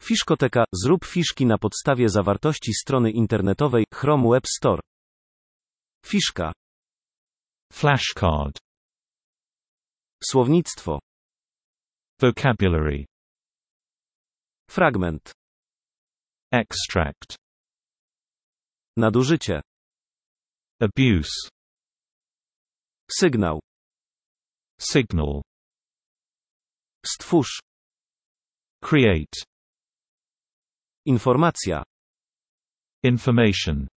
Fiszkoteka. Zrób fiszki na podstawie zawartości strony internetowej Chrome Web Store. Fiszka. Flashcard. Słownictwo. Vocabulary. Fragment. Extract. Nadużycie. Abuse. Sygnał. Signal. Stwórz. Create. Informacja. Information.